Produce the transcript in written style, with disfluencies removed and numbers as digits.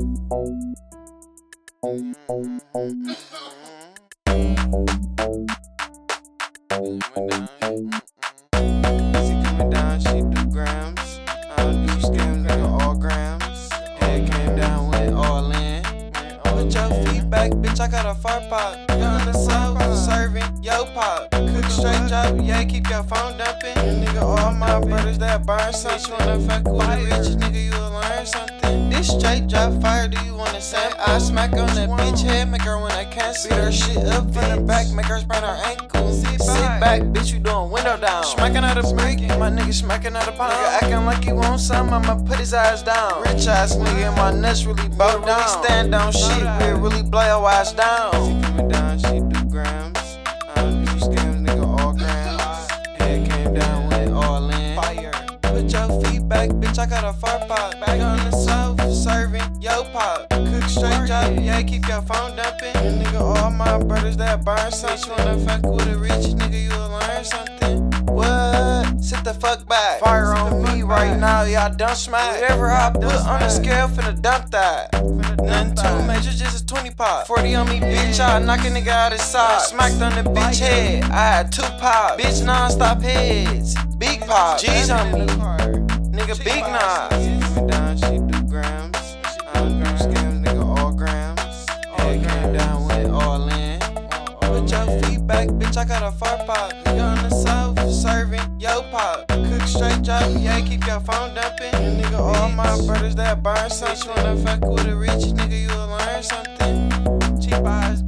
coming down, she do grams. I don't do scams, nigga, all grams. Head came down, went all in. Put your feet back, bitch, I got a fart pot. Gun the south, serving yo pop. Cook straight drop, yeah, keep your phone dumping. Nigga, all my brothers that burn something. You wanna fuck with a rich nigga, you will learn something. This straight drop fire, do you wanna say? I smack on that bitch head, make her when I can't see her shit up from the back, make her sprain her ankle. Sit back, bitch, you doing window down. Smacking out a brick, my nigga smacking out a pound. Nigga acting like he want something, I'ma put his eyes down. Rich ass nigga, and my nuts really bowed down. We stand on shit, we really blow your ass down. She coming down, she do grams. I don't do scams, nigga, all grams. Head came down, went all in. Fire. Put your feet back, bitch, I got a fart pot. Back on the south, serving yo pop. Cook straight drop, yeah, keep your phone dumping. Nigga, all my brothers that burn something. You wanna fuck with a rich nigga, you will learn something. What? Sit the fuck back. Fire on me right now, y'all don't smack. Whatever I put on the scale, finna dump that. Nothing too major, just a 20 pop. 40 on me, bitch, I knock a nigga out his sock. Smacked on the bitch head, I had 2 pop. Bitch non-stop heads, big pop. G's on me, nigga, big knots. Coming down, she do grams. I don't do scams, nigga, all grams. Head came down, went all in. Put your feet back, bitch, I got a fart pot. Nigga on the south, serving yo pop. Cook straight drop, yeah, keep your phone dumping. Nigga, all my brothers that burn something. You wanna fuck with a rich nigga, you will learn something. Cheap eyes.